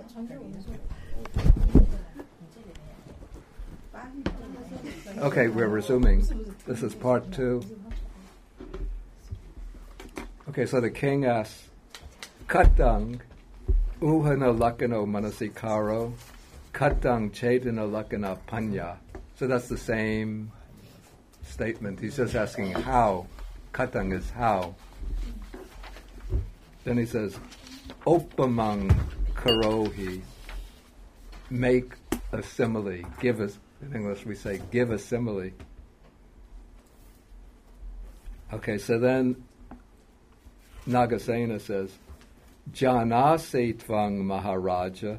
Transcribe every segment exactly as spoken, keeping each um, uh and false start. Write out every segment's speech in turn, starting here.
Okay, we're resuming. This is part two. Okay, so the king asks, Katang uhana lakano manasikaro, katang chetana lakana panya. So that's the same statement. He's just asking how. Katang is how. Then he says, Opamang karohi, make a simile, give us. In English we say, give a simile. Okay, so then Nagasena says, Janase tvang Maharaja.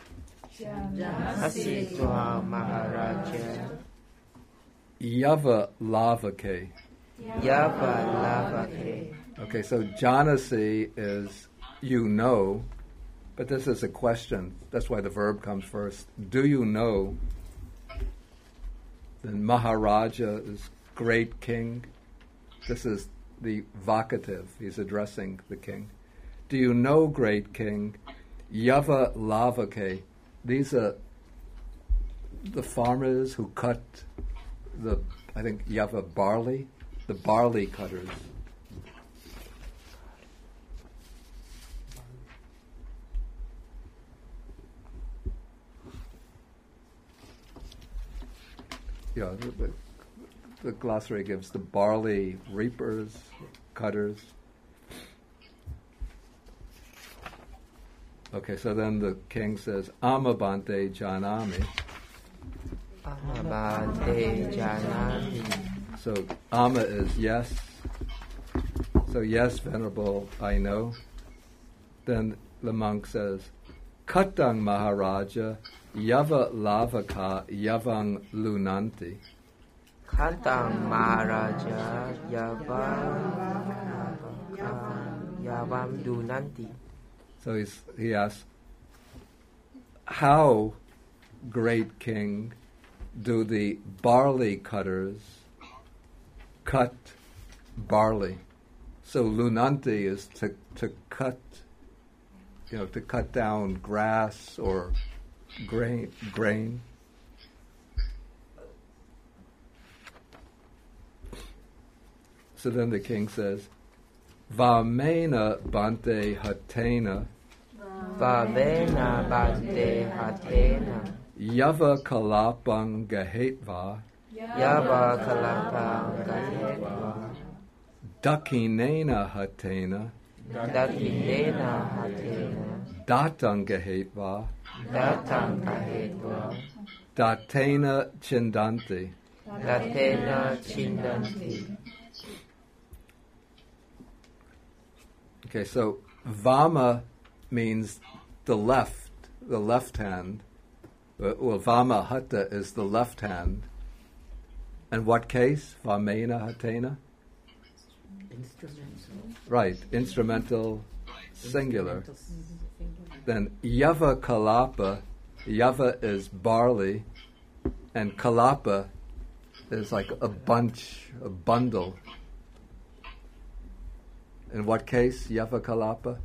Janase tvang Maharaja. Yava lavake. Yava lavake. Okay, so Janase is you know, but this is a question. That's why the verb comes first. Do you know? Then Maharaja is great king. This is the vocative. He's addressing the king. Do you know, great king? Yava lavake. These are the farmers who cut the, I think, Yava barley, the barley cutters. Yeah, the, the, the glossary gives the barley reapers, cutters. Okay, so then the king says, Amabante Janami. Amabante Janami. So Ama is yes. So yes, Venerable, I know. Then the monk says, Katang Maharaja Yava Lavaka Yavang Lunanti. Katang Maharaja Yava Yavam Lunanti. So he's, he asks, how, great king, do the barley cutters cut barley? So Lunanti is to, to cut, you know, to cut down grass or grain. grain. So then the king says, Vamena bante hatena. Vamena bante hatena. Yava kalapang gahetva. Yava kalapang gahetva. Dakinena hatena. Dakinena hatena. Datang gahetva. Datang gahetva. Datena chindanti. Datena chindanti. Okay, so Vama means the left, the left hand. Well, Vama Hatta is the left hand. And what case? Vamena Hatena? Instrumental. Right, instrumental, singular. Then Yava Kalapa, Yava is barley, and Kalapa is like a bunch, a bundle. In what case, Yava Kalapa?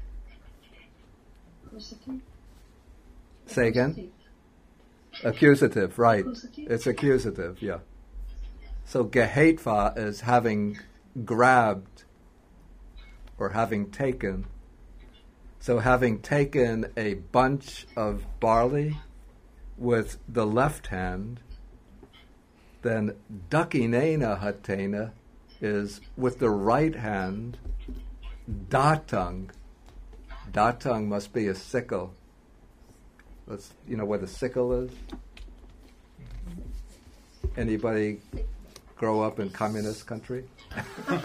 Accusative. Say again? Accusative, right. Accusative. It's accusative, yeah. So Gehetva is having grabbed or having taken. So having taken a bunch of barley with the left hand, then Dakinena Hatena is with the right hand, Datang. Datang must be a sickle. That's, you know where the sickle is? Anybody grow up in communist country? It's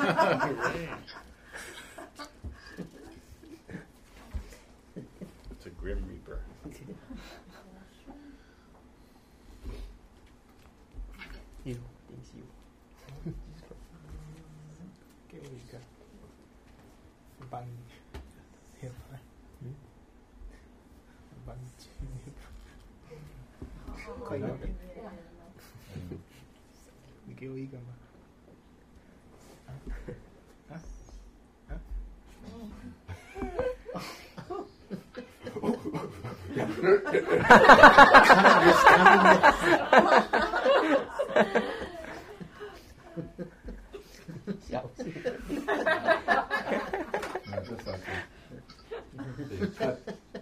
a Grim Reaper. You, it's you. Bắn hiệp phải bắn hiệp có nói mình kêu ý cơ mà hả hả No, just like that. So you cut.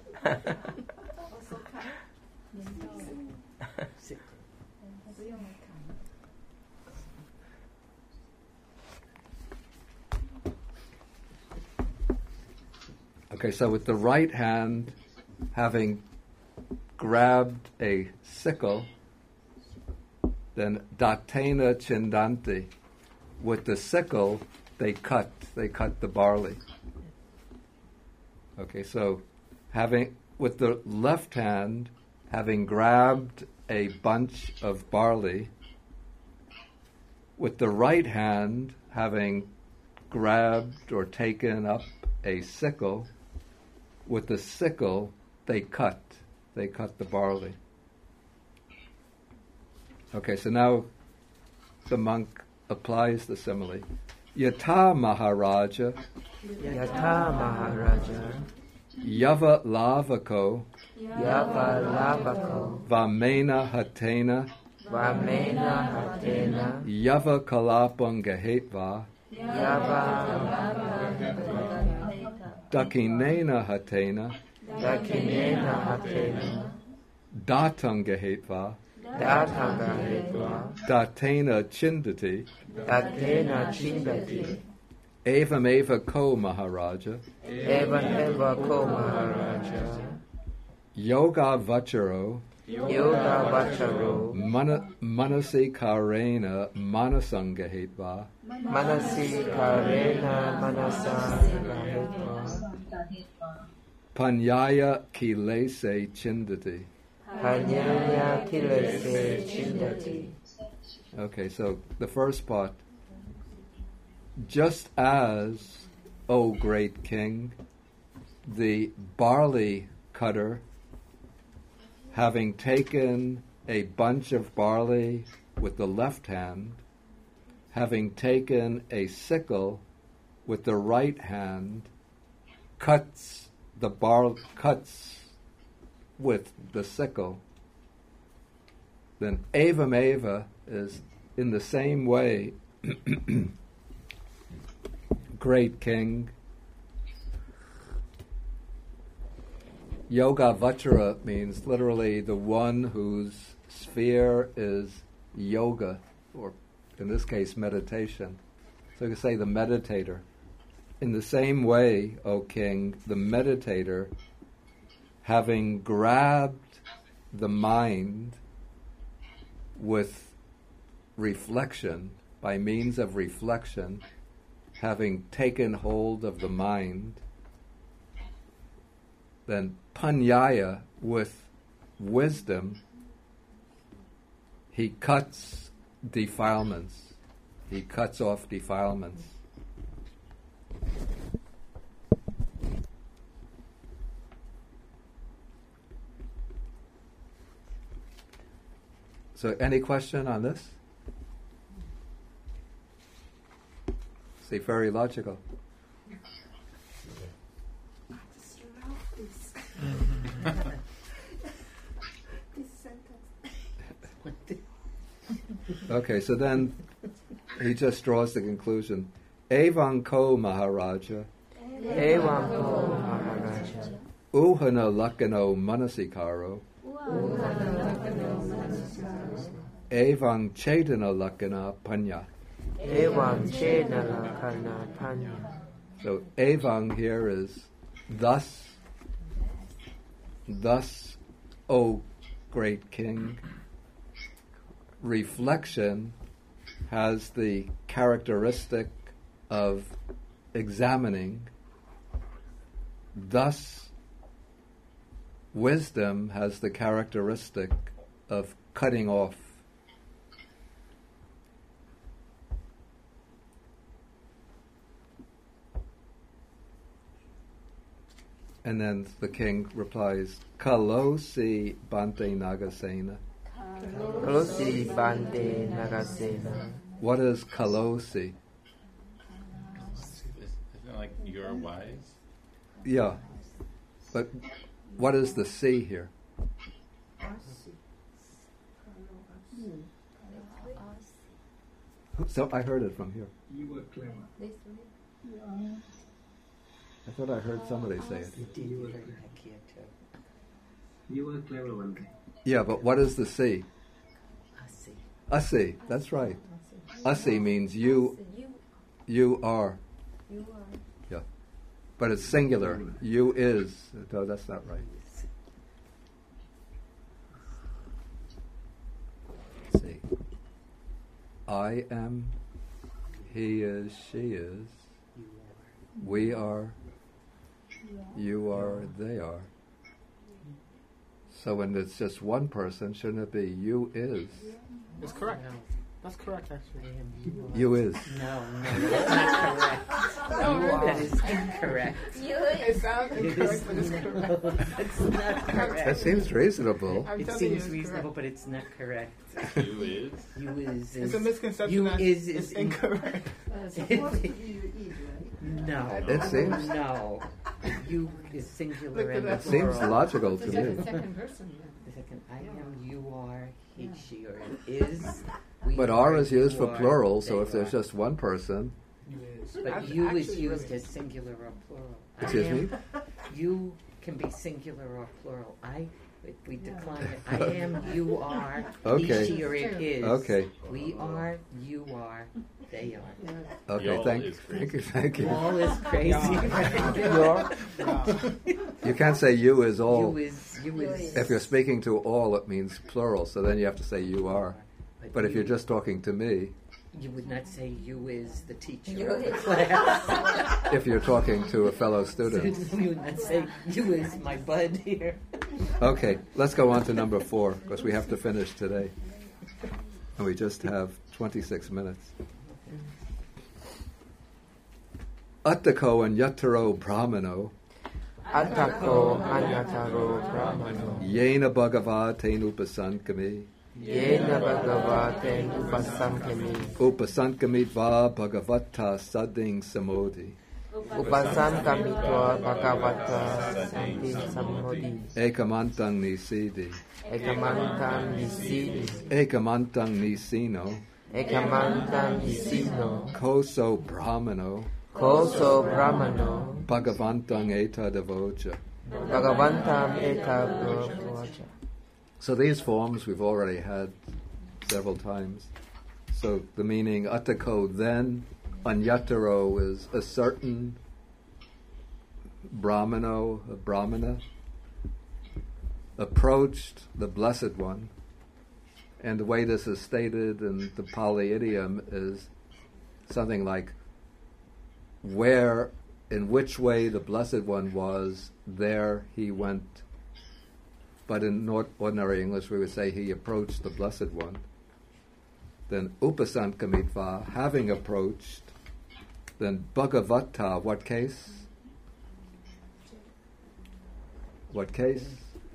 Okay, so with the right hand, having grabbed a sickle, then datena chindanti. With the sickle, they cut. They cut the barley. Okay, so having with the left hand, having grabbed a bunch of barley, with the right hand, having grabbed or taken up a sickle, with the sickle, they cut. They cut the barley. Okay, so now the monk applies the simile. Yata Maharaja, Yatha Maharaja, Yava Lavako, Yava Lavako, Vamena Hatena, Vamena Hatena, Yava Kalapam Gahetva, Yava Dakinena Hatena, Dakinena Hatena, Datam Gahetva, Datanga Hetva, Datena Chindati, Datena Chindati, Evam Eva Ko Maharaja, Evan Eva Ko Maharaja, Yoga Vacharo, Yoga Vacharo, Mana, Manasi Karena Manasanga Hetva, Manasi Karena Manasa Hetva, Panyaya Kilese Chindati. Panyaya Kilese Chindati. Okay, so the first part. Just as, O great king, the barley cutter, having taken a bunch of barley with the left hand, having taken a sickle with the right hand, cuts the bar cuts with the sickle, then evam eva is in the same way, great king. Yoga Vachara means literally the one whose sphere is yoga, or in this case meditation. So you can say the meditator. In the same way, O king, the meditator, having grabbed the mind with reflection, by means of reflection, having taken hold of the mind, then panyaya, with wisdom, he cuts defilements. He cuts off defilements. So any question on this? See, very logical. I just love this. This sentence. Okay, so then he just draws the conclusion. Evam ko Maharaja, Evam Ko Maharaja, uhana lakano manasikaro, evam chetana lakana panya. Evam Chedana Kana Panya. So evam here is thus, thus, O great king. Reflection has the characteristic of examining. Thus, wisdom has the characteristic of cutting off. And then the king replies, Kalosi Bante Nagasena. Kalosi Bante Nagasena. What is Kalosi? Isn't it like you're wise? Yeah. But what is the C here? So I heard it from here. You were clever. This way. I thought I heard somebody say it. You did hear back here too. You were clever one day. Yeah, but what is the C? I see. Asi, that's right. Asi means you, You, you are. you are. But it's singular. You is. No, that's not right. Let's see. I am, he is, she is, we are, you are, they are. So when it's just one person, shouldn't it be you is? It's correct. No, That's correct, I actually. am you. Are. You is. No, no, that's not correct. You are. That is incorrect. You It is. sounds It incorrect, is but it's correct. no, that's not That correct. seems reasonable. I'm It telling you, seems it's reasonable, correct. but it's not correct. You is. You is. It's is a misconception You that is it's is incorrect. It's supposed to be you is, right? No. It seems- No. You is singular Look at and that. It seems plural. logical to It's me. the second person. The second, I am, you are, he, she, or it is. We But are, R is used you for are, plural, so they if there's are. just one person, You is. But Act- you is actually, used really. as singular or plural. I excuse am, me? You can be singular or plural. I, if we decline it. I am, you are, Okay. he, she, or it is. Okay. We are, you are, they are. Okay, Y'all thank, is thank you, thank you. All is crazy. Yeah. You can't say you is all. You is, you is. If you're speaking to all, it means plural, so then you have to say you are. But if you, you're just talking to me, you would not say you is the teacher You of the is. class. if you're talking to a fellow student. You would not say you is my bud here. Okay, let's go on to number four, because we have to finish today. And we just have twenty-six minutes. Attako and Yataro Brahmano, Attako anyataro brahmano. Yena Bhagava Tenupasankami, Yena bhagavate upasankami. Upasankamitva Bhagavata Sading Samodhi, Upasankamitva bhagavata santi samodi. Ekamantang Nisidi, Ekamantam nisidi. Ekamantang Nisino, Ekamantam nisino. Koso Brahmano, Koso brahmano. Bhagavantang Eta Devocha. Bhagavantam eta brahmacha. So these forms we've already had several times. So the meaning Attako then, Anyataro is a certain Brahmano, a Brahmana, approached the Blessed One. And the way this is stated in the Pali idiom is something like, where, in which way the Blessed One was, there he went. But in not ordinary English we would say he approached the Blessed One. Then Upasankamitva, having approached. Then Bhagavata, what case? What case?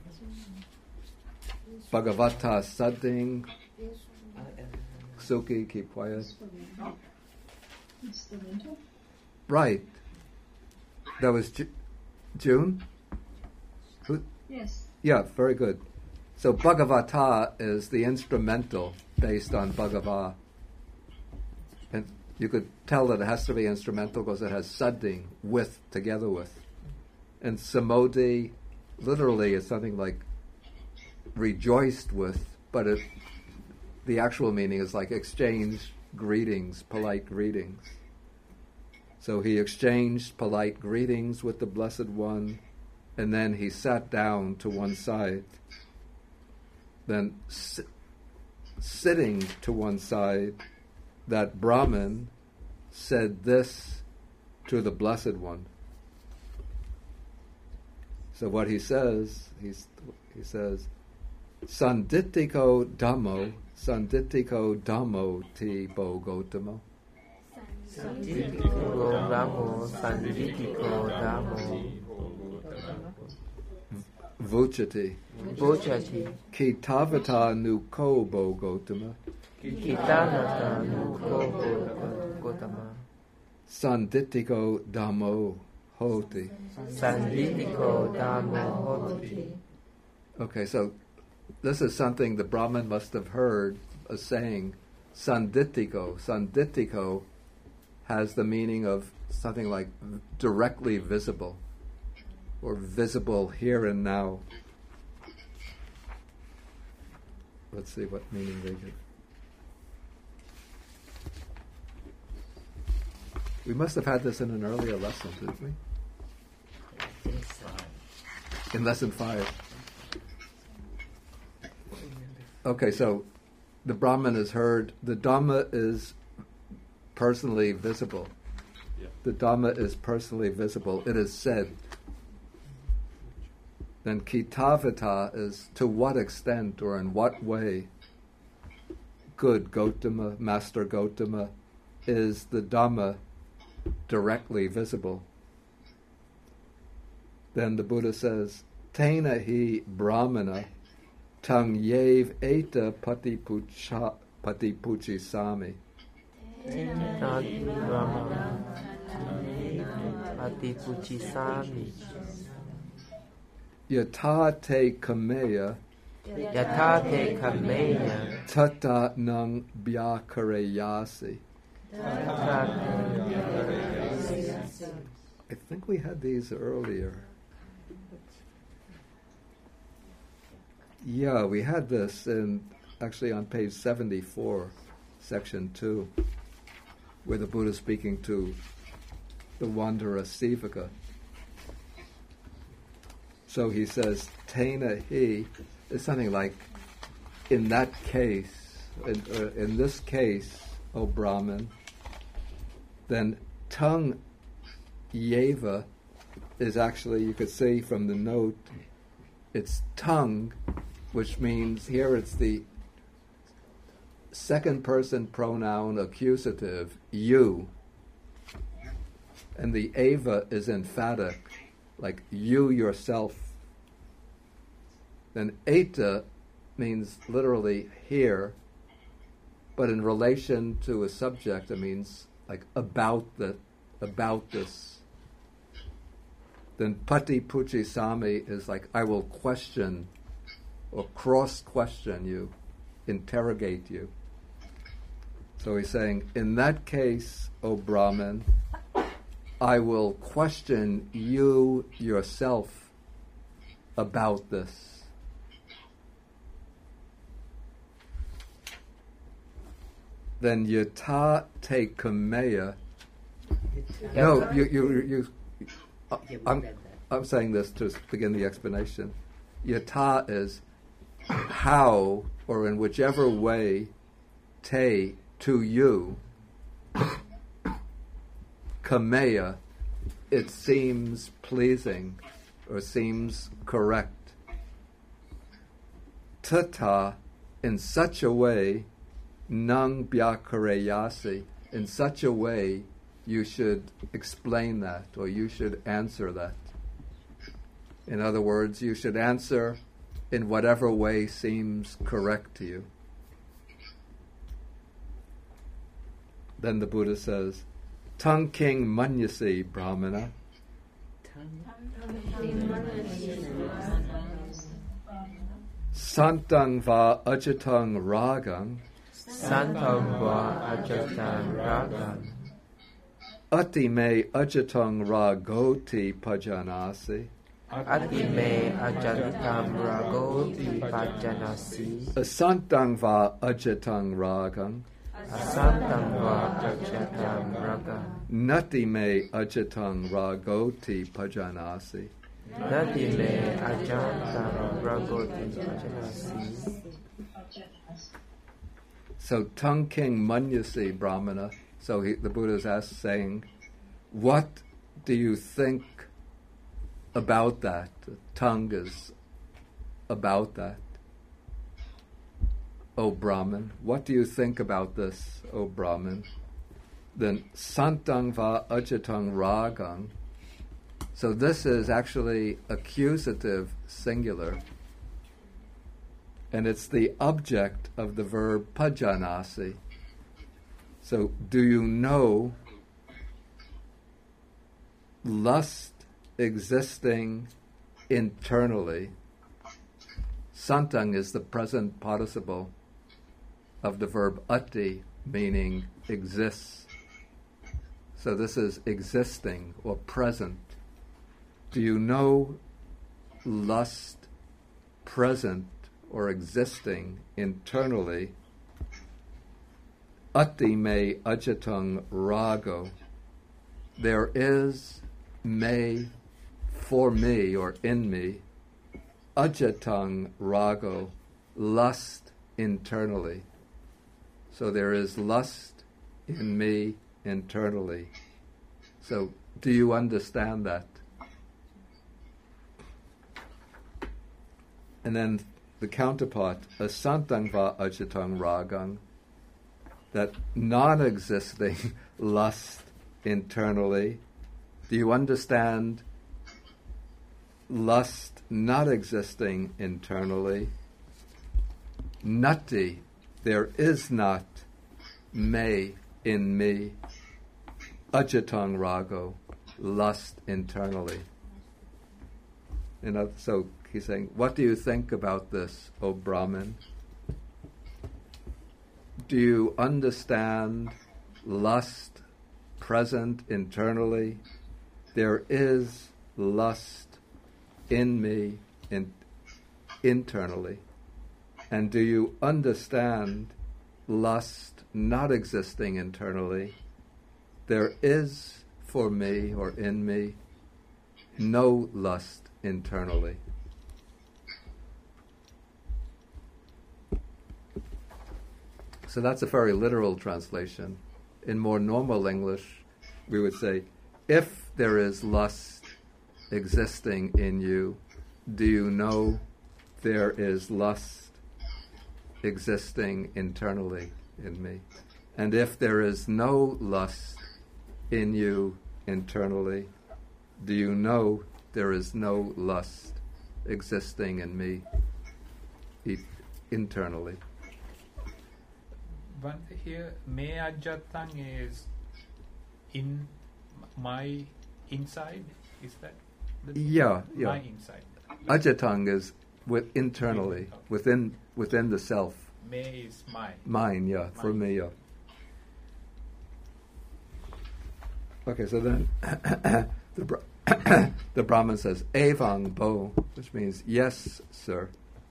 Bhagavata Sading. Suki, keep quiet. Right. That was Ju- June? Who? Yes. Yeah, very good. So Bhagavata is the instrumental based on Bhagava. And you could tell that it has to be instrumental because it has sadding, with, together with. And samodhi literally is something like rejoiced with, but it, the actual meaning is like exchange greetings, polite greetings. So he exchanged polite greetings with the Blessed One, and then he sat down to one side. Then si- sitting to one side, that Brahmin said this to the Blessed One. So what he says, he's, he says, Sanditiko Dhammo, Sanditiko Dhammo Ti Bo Gautama. Sanditiko Dhammo, Sanditiko Dhammo. Vuchati. Bojati. Kitavata Nuko Bo Gautama. Kitanata Nuko Gotama. Sanditiko Dhammo Hoti. Sanditiko Dhammo Hoti. Okay, so this is something the Brahmin must have heard, a saying, sanditiko. Sanditiko has the meaning of something like directly visible, or visible here and now. Let's see what meaning they give. We must have had this in an earlier lesson, didn't we? In lesson five. Okay, so the Brahman is heard. The Dhamma is personally visible. Yeah. The Dhamma is personally visible. It is said. Then Kitavata is to what extent or in what way good Gautama, Master Gautama, is the Dhamma directly visible. Then the Buddha says, Tena hi Brahmana tang yev eta patipucha patipuchi sami. Patipuchisami. Yata te kameya Yatate kameya. tata nang bhyakarayasi. I think we had these earlier. Yeah, we had this in actually on page seventy-four, section two, where the Buddha is speaking to the wanderer Sivaka. So he says, Tena hi is something like, in that case, in, uh, in this case, O Brahman, then tongue yeva is actually, you could see from the note, it's tongue, which means here it's the second person pronoun accusative, you, and the eva is emphatic, like you yourself. Then eta means literally here, but in relation to a subject, it means like about the about this. Then pati puchi sami is like I will question or cross question you, interrogate you. So he's saying, in that case, O Brahman, I will question you yourself about this. Then yata te kameya. No, you, you, you. Uh, Yeah, we I'm, read that. I'm saying this to begin the explanation. Yata is how, or in whichever way, te, to you, kameya, it seems pleasing, or seems correct. Tata, in such a way, nang bhyakarayasi, in such a way you should explain that, or you should answer that. In other words, you should answer in whatever way seems correct to you. Then the Buddha says, Tung king manyasi brahmana. Santang va ajatang ragang. Santam va ajatam ragam. Ati me ajatang ragoti pajanasi. Ati me ajatam ragoti pajanasi. Asantang va ajatang ragang. Asantam va ajatam ragam. Nati me ajatang ragoti pajanasi. Nati me ajatam ragoti pajanasi. So tongue king manyasi brahmana. So he, the Buddha is asked, saying, what do you think about that? Tongue is about that. O Brahman, what do you think about this, O Brahman? Then santang va ajatang ragang. So this is actually accusative singular. And it's the object of the verb pajanasi. So, do you know lust existing internally? Santang is the present participle. of the verb ati, meaning exists. So this is existing or present. Do you know lust present or existing internally? Ati me ajatung rago. There is me, for me or in me, ajatung rago, lust internally. So there is lust in me internally. So do you understand that? And then the counterpart, asantang va ajatang ragang, that non-existing lust internally. Do you understand lust not existing internally? Nati, there is not me in me, ajatang rago, lust internally. You know, so he's saying, what do you think about this, O Brahmin? Do you understand lust present internally? There is lust in me in, internally. And do you understand lust not existing internally? There is for me or in me no lust internally. So that's a very literal translation. In more normal English, we would say, if there is lust existing in you, do you know there is lust existing internally in me? And if there is no lust in you internally, do you know there is no lust existing in me e- internally? But here, me ajatang is in my inside. Is that? The Yeah, yeah. My inside. Ajatang is with internally, Okay. within within the self. Me is my. Mine, yeah, for Mine. me, yeah. Okay, so then the Bra- the Brahmin says, Evang bo, which means yes, sir.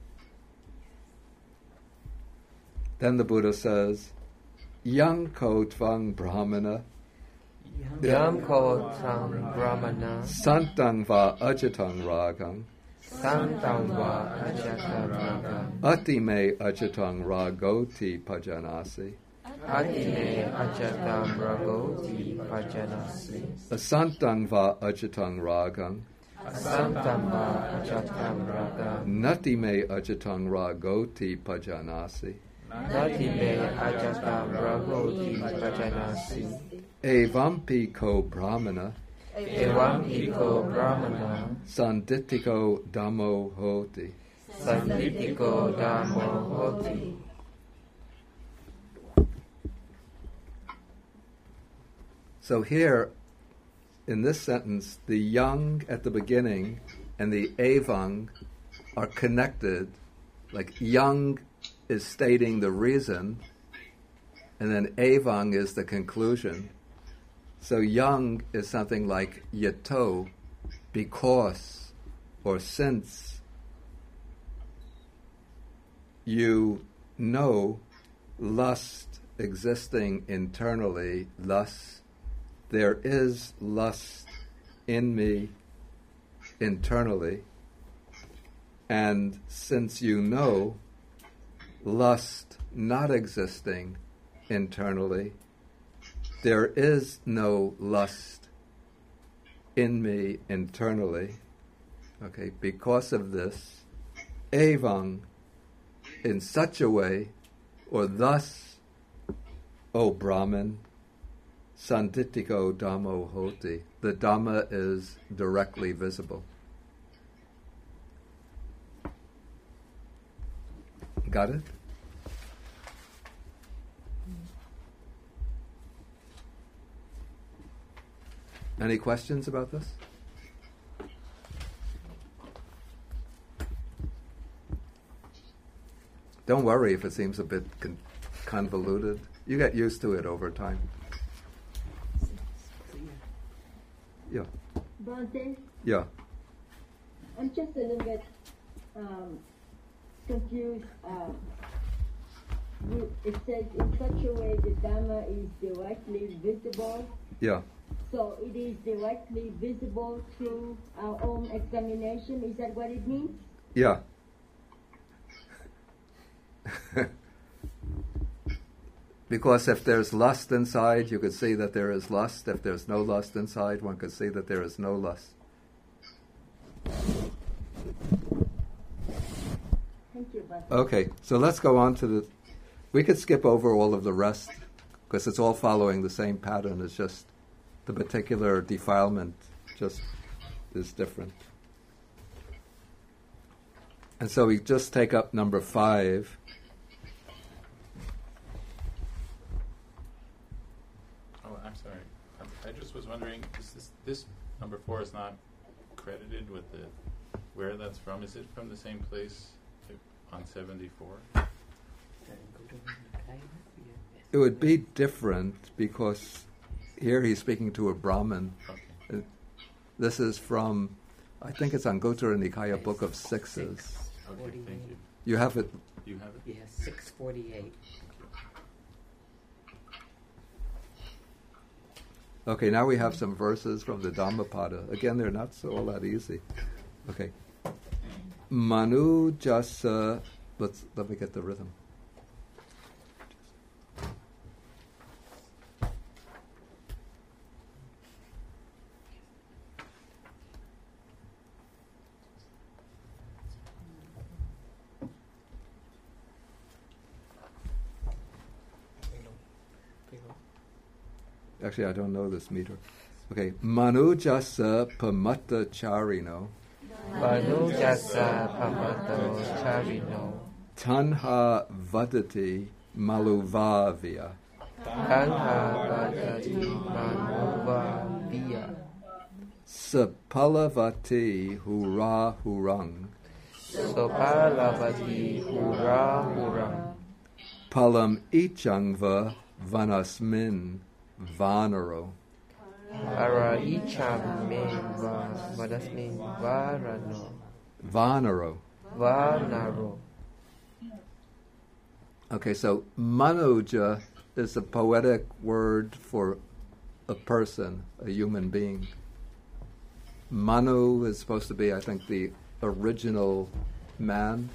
Then the Buddha says, Yang ko tvang brahmana, Yam ko tang brahmana, santang va ajatang ragang, santang va ajata raga, ati me ajatang ragoti pajanasi, adine ajatam ragoti pajanasi, asantang va ajatang ragang, santam va ajatam raga, nati me ajatang ragoti pajanasi, nati me ajatam ragoti pajanasi, evampi ko brahmana, evam iko brahmana, sanditiko damo hoti. sanditiko damo hoti. So here, in this sentence, the yang at the beginning and the evang are connected. Like yang is stating the reason, and then evang is the conclusion. So yang is something like yato, because, or since you know lust existing internally, lust, there is lust in me internally, and since you know lust not existing internally, there is no lust in me internally. Okay, because of this, evang, in such a way, or thus, O Brahman, sanditiko dhammo hoti, the Dhamma is directly visible. Got it? Any questions about this? Don't worry if it seems a bit con- convoluted. You get used to it over time. Yeah. Bronte, Yeah. I'm just a little bit um, confused. Uh, you- it says in such a way the Dhamma is directly visible. Yeah. So it is directly visible through our own examination. Is that what it means? Yeah. Because if there's lust inside, you could see that there is lust. If there's no lust inside, one could see that there is no lust. Thank you, Bronte. Okay, so let's go on to the... We could skip over all of the rest, because it's all following the same pattern. It's just the particular defilement just is different. And so we just take up number five. Oh, I'm sorry. I, I just was wondering, is this, this number four is not credited with the where that's from? Is it from the same place on seventy-four? It would be different because here he's speaking to a Brahmin. Okay. Uh, This is from, I think it's on Gottara Nikaya, Book of Sixes. Okay, thank you. You have it. You have it? Yes, six forty-eight. Okay, now we have some verses from the Dhammapada. Again, they're not so all that easy. Okay. Manu jasa, let's, let me get the rhythm. Actually, I don't know this meter. Okay. Manu jasa pamatta charino. Manu jasa pamato charino. Tanha vadati maluvavya. Tanha vadati manuva via. Sapalavati hura hurang. Sopalavati hura hura. Palam ichangva vanasmin vanaro. Para icham me va. What does mean? Varano. Vanaro. Vanaro. Okay, so manuja is a poetic word for a person, a human being. Manu is supposed to be, I think, the original man.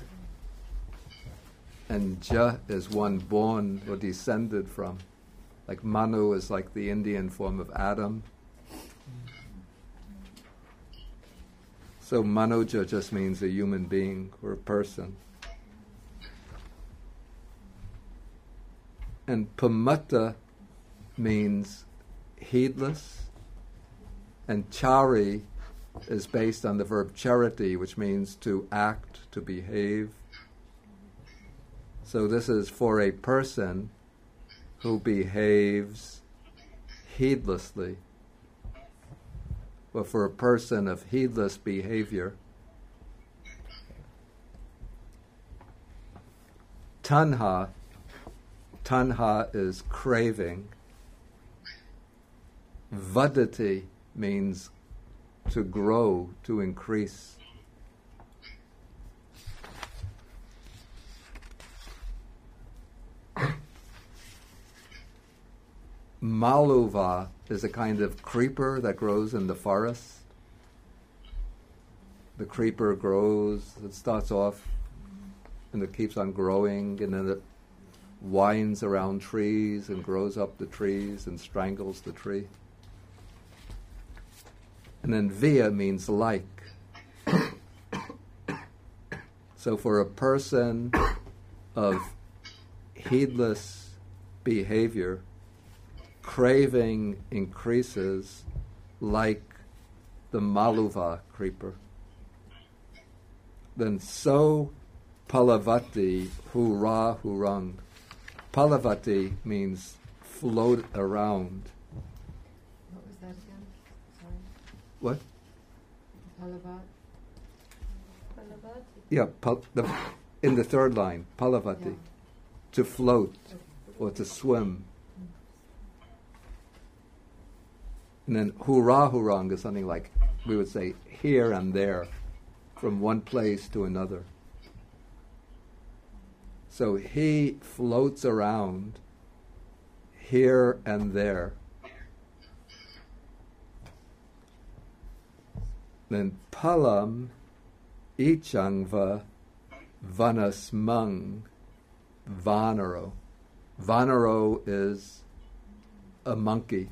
And ja is one born or descended from. Like Manu is like the Indian form of Adam. So Manuja just means a human being or a person. And Pamatta means heedless. And Chari is based on the verb charity, which means to act, to behave. So this is for a person who behaves heedlessly. But for a person of heedless behavior, tanha, tanha is craving. Vadati means to grow, to increase. Maluva is a kind of creeper that grows in the forest. The creeper grows, it starts off and it keeps on growing, and then it winds around trees and grows up the trees and strangles the tree. And then via means like. So for a person of heedless behavior, craving increases like the Maluva creeper. Then so Palavati hura hurang. Palavati means float around. What was that again? Sorry. What? Palavat? Palavati. Yeah, pal- the, in the third line, Palavati, Yeah. to float. To or to swim. And then hurrah hurrang is something like, we would say, here and there, from one place to another. So he floats around here and there. Then palam ichangva vanasmang vanaro. Vanaro is a monkey.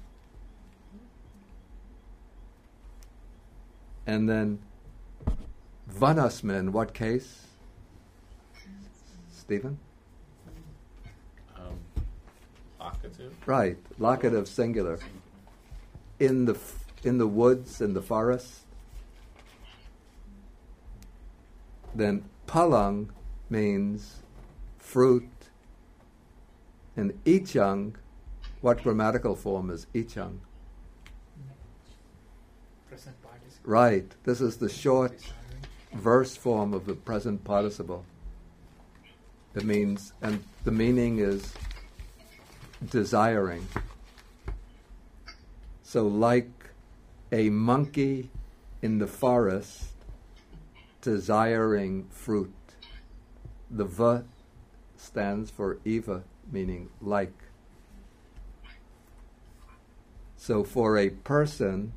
And then vanasmin, what case? Stephen? Um, locative? Right, locative singular. In the f- in the woods, in the forest. Then palang means fruit. And ichang, what grammatical form is ichang? Present participle. Right, this is the short verse form of the present participle. It means, and the meaning is desiring. So like a monkey in the forest desiring fruit. The va stands for eva, meaning like. So for a person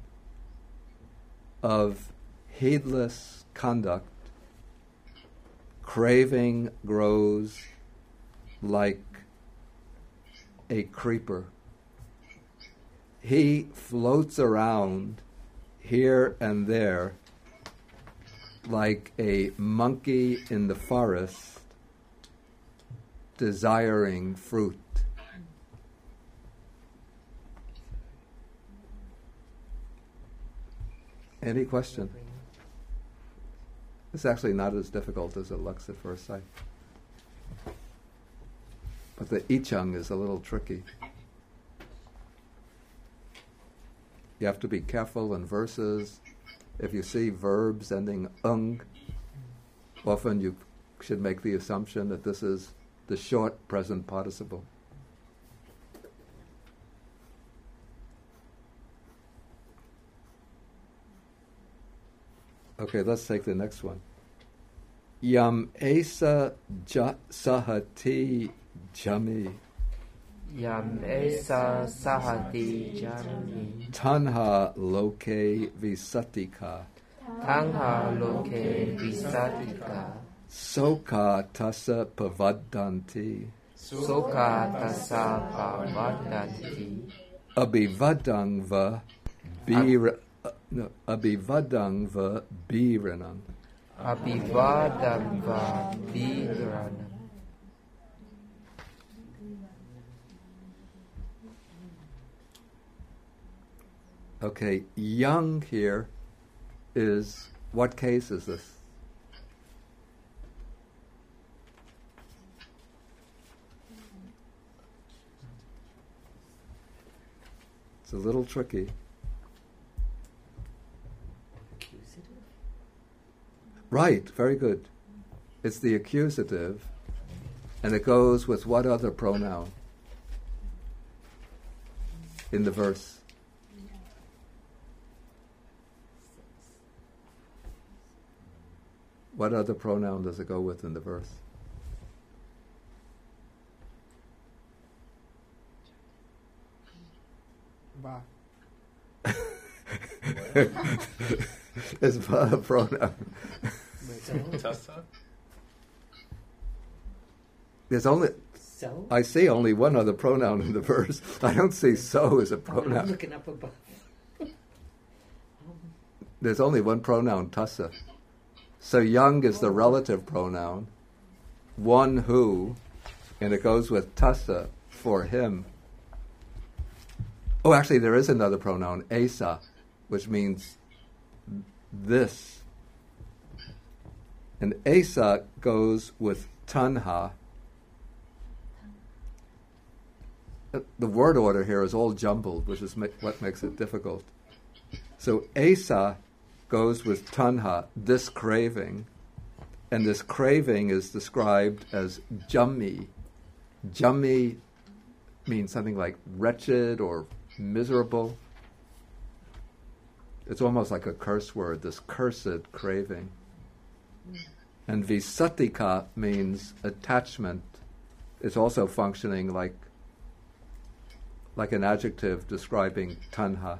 of heedless conduct, craving grows like a creeper. He floats around here and there like a monkey in the forest desiring fruit. Any question? It's actually not as difficult as it looks at first sight. But the ichang is a little tricky. You have to be careful in verses. If you see verbs ending ung, often you should make the assumption that this is the short present participle. Okay, let's take the next one. Yam esa ja sahati jami. Yam esa sahati jami. Tanha loke visatika. Tanha loke visatika. Soka tasa pavadanti. Soka tasa pavadanti. Abhivadang va bir uh, no, abhivadang va biranam. Abhivadam va biranam. Okay, young here is, what case is this? It's a little tricky. Accusative? Right, very good. It's the accusative, and it goes with what other pronoun in the verse? What other pronoun does it go with in the verse? Va. It's a pronoun. Tassa? There's only, So? I see only one other pronoun in the verse. I don't see so as a I'm pronoun. looking up above. There's only one pronoun, tassa. So young is the relative pronoun, one who, and it goes with tassa for him. Oh, actually, there is another pronoun, esa, which means this. And esa goes with tanha. The word order here is all jumbled, which is ma- what makes it difficult. So esa goes with tanha, this craving, and this craving is described as jammi. Jammi means something like wretched or miserable. It's almost like a curse word, this cursed craving. And visatika means attachment. It's also functioning like like an adjective describing tanha.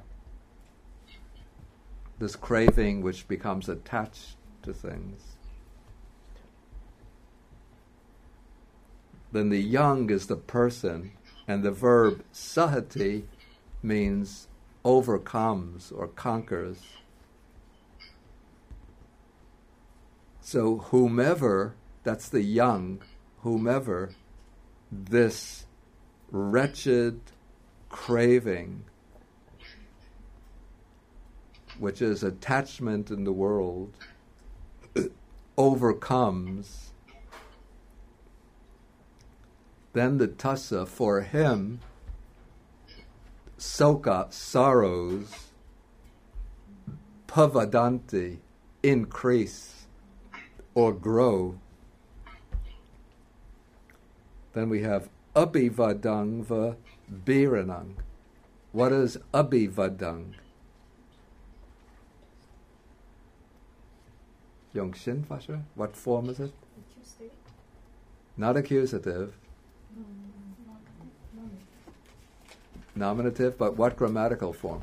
This craving which becomes attached to things. Then the young is the person, and the verb sahati means overcomes or conquers. So whomever, that's the young, whomever this wretched craving, which is attachment in the world, overcomes, then the tassa, for him, soka, sorrows, pavadanti, increase or grow. Then we have abhivadang va biranang. What is abhivadang? Yongshin, Fasha? What form is it? Accusative. Not accusative. Nominative, but what grammatical form?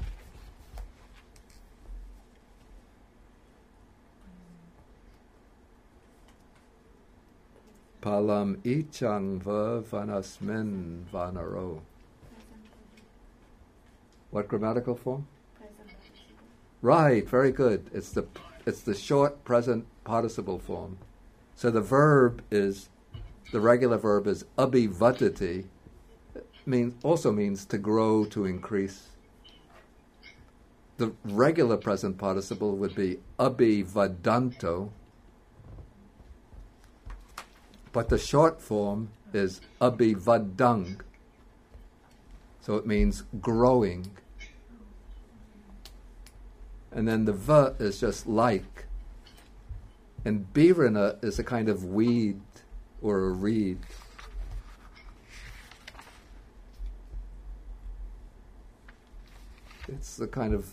Palam ichang va vanasmin vanaro. What grammatical form? Right, very good. It's the it's the short present participle form. So the verb is, the regular verb is abhivatati, means also means to grow, to increase. The regular present participle would be abhivadanto, but the short form is abhivadang. So it means growing. And then the va is just like. And birana is a kind of weed or a reed. It's the kind of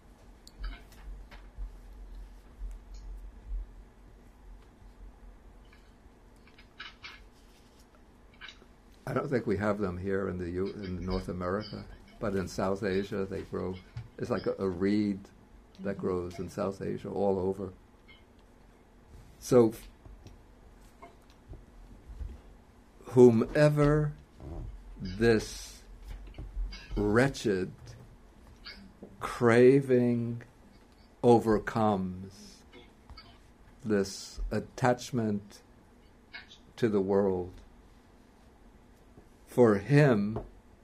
I don't think we have them here in the U- in North America, but in South Asia they grow. It's like a, a reed that grows in South Asia all over. So, whomever this wretched craving overcomes, this attachment to the world, for him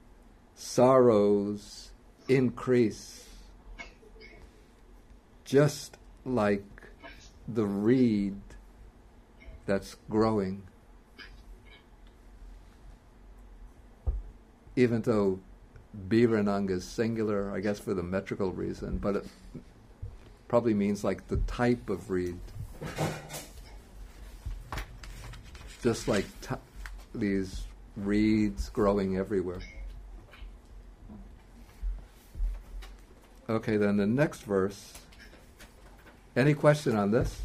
sorrows increase, just like the reed that's growing. Even though biranang is singular, I guess for the metrical reason, but it probably means like the type of reed. Just like t- these reeds growing everywhere. Okay, then the next verse. Any question on this?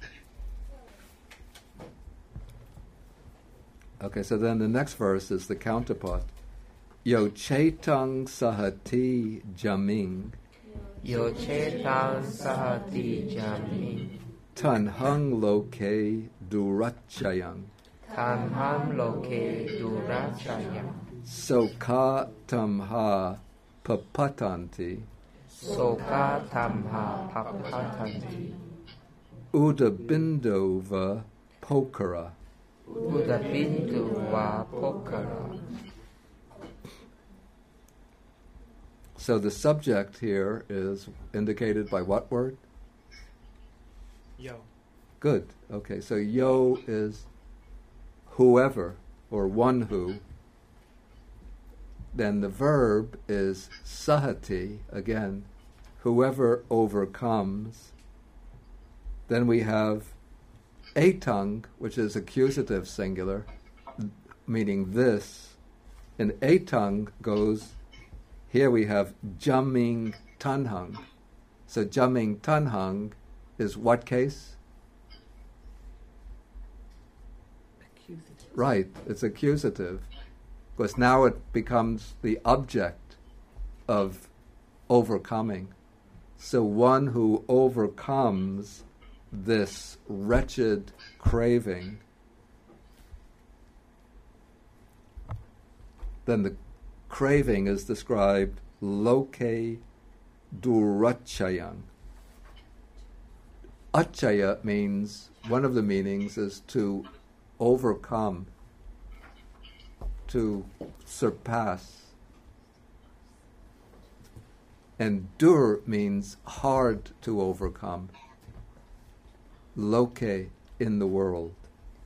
Okay, so then the next verse is the counterpart. Yo chetang sahati jaming. Yo chetang sahati jaming. Tanhang loke durachayang. Tanham loke durachayang. Soka tamha papatanti. Soka tamha papatanti. Udabindova pokara. Udabinduva pokara. So the subject here is indicated by what word? Yo. Good. Okay, so yo is whoever or one who. Then the verb is sahati, again, whoever overcomes. Then we have etang, which is accusative singular, meaning this, in Atang goes, here we have Jaming Tanhang. So Jaming Tanhang is what case? Accusative. Right, it's accusative. Because now it becomes the object of overcoming. So one who overcomes this wretched craving, then the craving is described loke durachayang. Achaya means, one of the meanings is to overcome, to surpass. And dur means hard to overcome. Loke, in the world.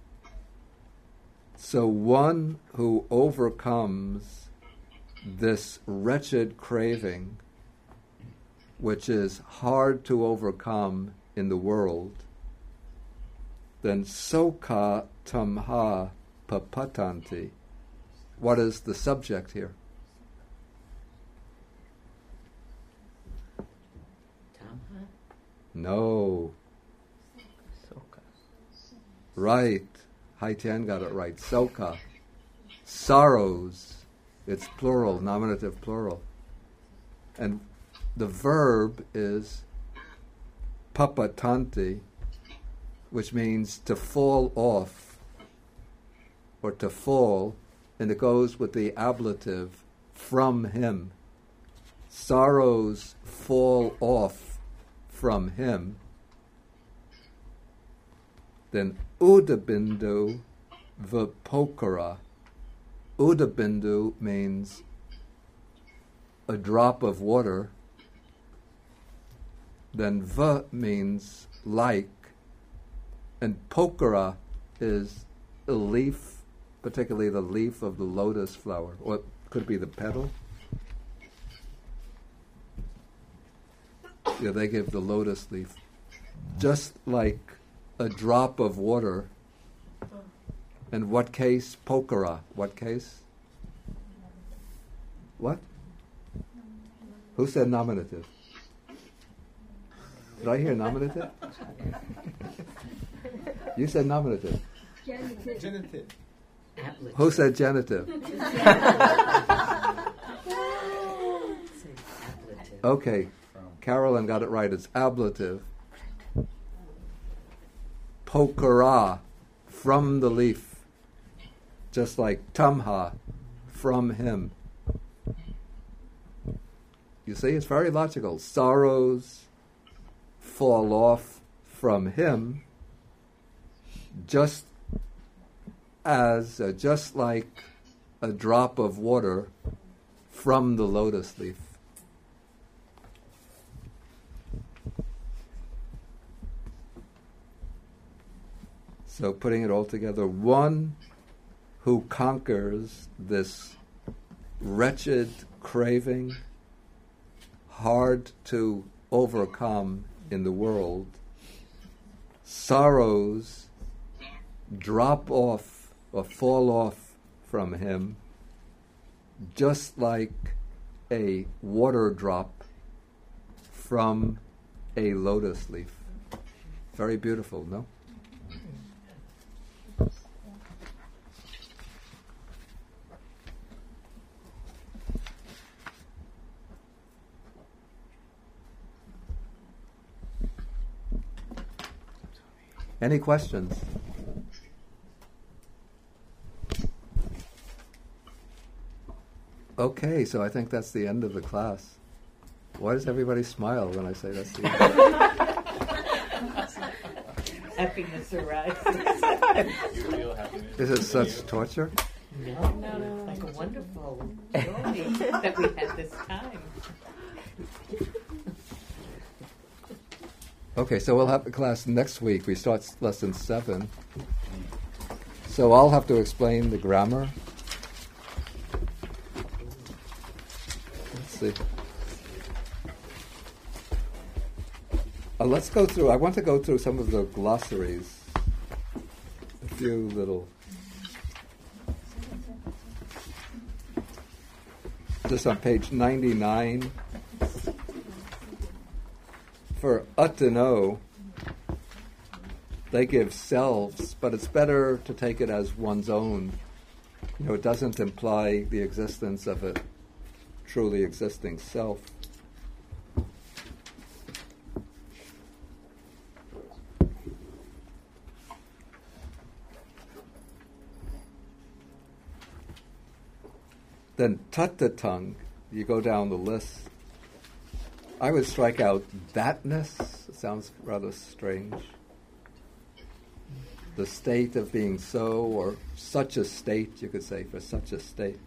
So one who overcomes this wretched craving, which is hard to overcome in the world, then soka tamha papatanti. What is the subject here? Tamha? No. Soka. Right. Haitian got it right. Soka. Sorrows. It's plural, nominative plural. And the verb is papatanti, which means to fall off or to fall, and it goes with the ablative from him. Sorrows fall off from him. Then udabindu vipokara. Udabindu means a drop of water. Then va means like, and pokara is a leaf, particularly the leaf of the lotus flower, or it could be the petal. Yeah, they give the lotus leaf. Just like a drop of water. And what case? Pokara. What case? What? Who said nominative? Did I hear nominative? You said nominative. Genitive. Genitive. Ablative. Who said genitive? Say ablative. Okay, Carolyn got it right. It's ablative. Pokara, from the leaf. Just like tamha, from him. You see, it's very logical. Sorrows fall off from him, just as, uh, just like a drop of water from the lotus leaf. So putting it all together, one who conquers this wretched craving, hard to overcome in the world, sorrows drop off or fall off from him just like a water drop from a lotus leaf. Very beautiful, no? Any questions? Okay, so I think that's the end of the class. Why does everybody smile when I say that's the end? Happiness arises. You feel happiness. Is it such torture? No, no, no. Like a wonderful joy that we had this time. Okay, so we'll have the class next week. We start lesson seven. So I'll have to explain the grammar. Let's see. Uh, let's go through, I want to go through some of the glossaries. A few little... just on page ninety-nine. For atano, they give selves, but it's better to take it as one's own. You know, it doesn't imply the existence of a truly existing self. Then tatatang, you go down the list. I would strike out thatness. It sounds rather strange. The state of being so, or such a state, you could say, for such a state.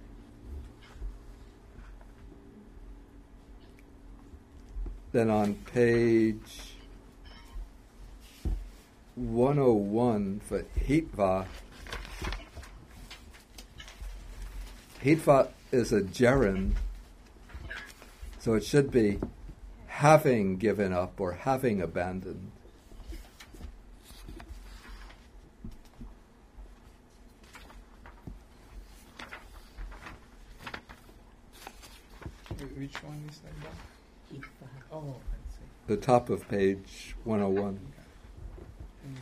Then on page one oh one for hitva, hitva is a gerund, so it should be having given up or having abandoned. Which one is that? About? Oh, let's see. The top of page one oh one. Mm.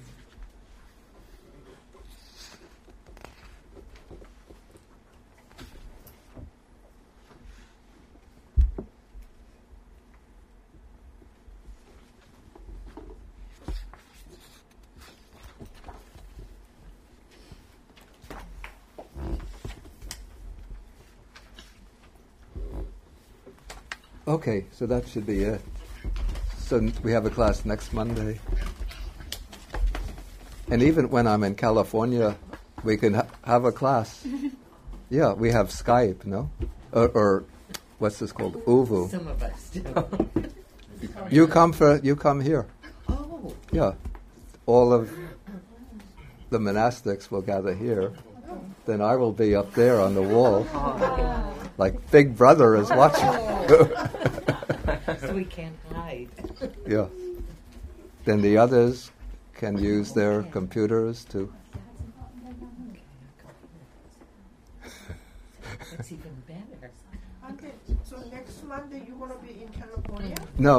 Okay, so that should be it. So n- we have a class next Monday. And even when I'm in California, we can ha- have a class. Yeah, we have Skype, no? Or, or what's this called? Uvu. Some of us do. You come for you come here. Oh, Yeah. All of the monastics will gather here. Then I will be up there on the wall. Like Big Brother is watching. so we can't hide. Yeah. Then the others can use their computers to. That's even better. Okay, so next Monday you're going to be in California? No.